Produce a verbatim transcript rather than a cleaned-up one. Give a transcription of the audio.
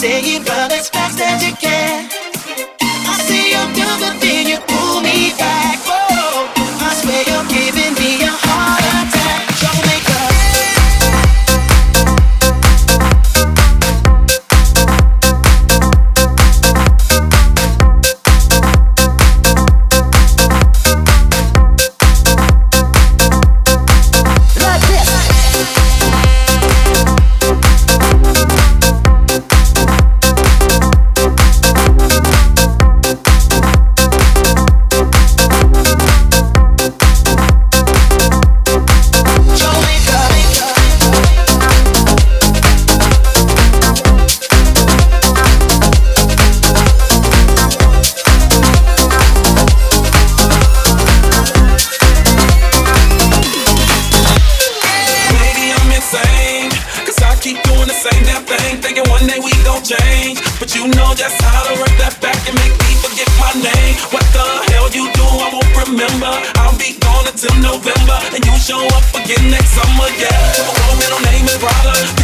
say it, but as fast as you can. I see you do the thing, you pull me back. Oh, I swear you're giving me a heart attack. Troublemaker. But you know just how to work that back and make me forget my name. What the hell you do, I won't remember. I'll be gone until November, and you show up again next summer, yeah. My middle name is Prada.